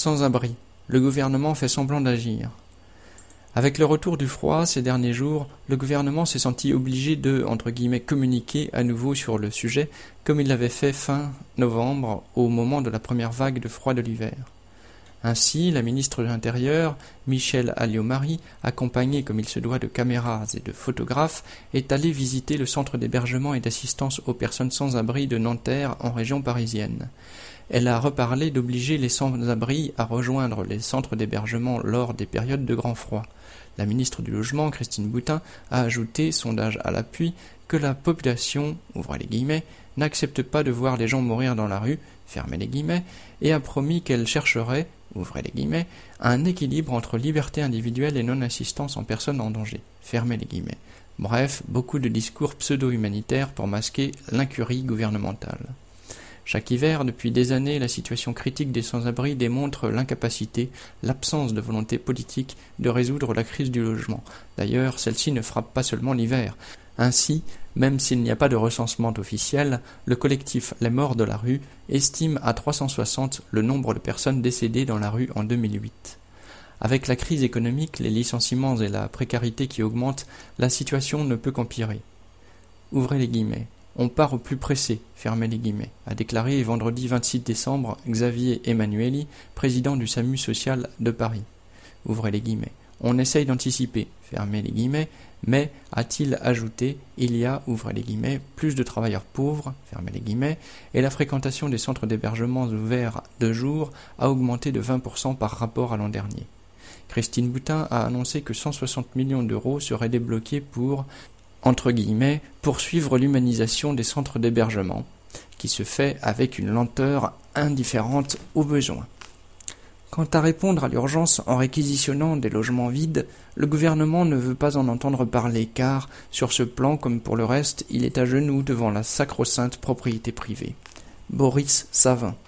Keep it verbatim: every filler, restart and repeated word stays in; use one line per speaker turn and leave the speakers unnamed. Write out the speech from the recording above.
Sans-abri, le gouvernement fait semblant d'agir. Avec le retour du froid ces derniers jours, le gouvernement s'est senti obligé de, entre guillemets, communiquer à nouveau sur le sujet, comme il l'avait fait fin novembre, au moment de la première vague de froid de l'hiver. Ainsi, la ministre de l'Intérieur, Michèle Alliot-Marie, accompagnée comme il se doit de caméras et de photographes, est allée visiter le centre d'hébergement et d'assistance aux personnes sans-abri de Nanterre en région parisienne. Elle a reparlé d'obliger les sans-abri à rejoindre les centres d'hébergement lors des périodes de grand froid. La ministre du Logement, Christine Boutin, a ajouté, sondage à l'appui, que la population, ouvrez les guillemets, n'accepte pas de voir les gens mourir dans la rue, fermez les guillemets, et a promis qu'elle chercherait, ouvrez les guillemets, un équilibre entre liberté individuelle et non-assistance en personne en danger, fermez les guillemets. Bref, beaucoup de discours pseudo-humanitaires pour masquer l'incurie gouvernementale. Chaque hiver, depuis des années, la situation critique des sans-abri démontre l'incapacité, l'absence de volonté politique de résoudre la crise du logement. D'ailleurs, celle-ci ne frappe pas seulement l'hiver. Ainsi, même s'il n'y a pas de recensement officiel, le collectif Les Morts de la rue estime à trois cent soixante le nombre de personnes décédées dans la rue en deux mille huit. Avec la crise économique, les licenciements et la précarité qui augmentent, la situation ne peut qu'empirer. Ouvrez les guillemets. On part au plus pressé, fermez les guillemets, a déclaré vendredi vingt-six décembre Xavier Emmanuelli, président du SAMU social de Paris. Ouvrez les guillemets. On essaye d'anticiper, fermez les guillemets, mais, a-t-il ajouté, il y a, ouvrez les guillemets, plus de travailleurs pauvres, fermez les guillemets, et la fréquentation des centres d'hébergement ouverts de jour a augmenté de vingt pour cent par rapport à l'an dernier. Christine Boutin a annoncé que cent soixante millions d'euros seraient débloqués pour, entre guillemets, poursuivre l'humanisation des centres d'hébergement, qui se fait avec une lenteur indifférente aux besoins. Quant à répondre à l'urgence en réquisitionnant des logements vides, le gouvernement ne veut pas en entendre parler car, sur ce plan comme pour le reste, il est à genoux devant la sacro-sainte propriété privée. Boris Savin.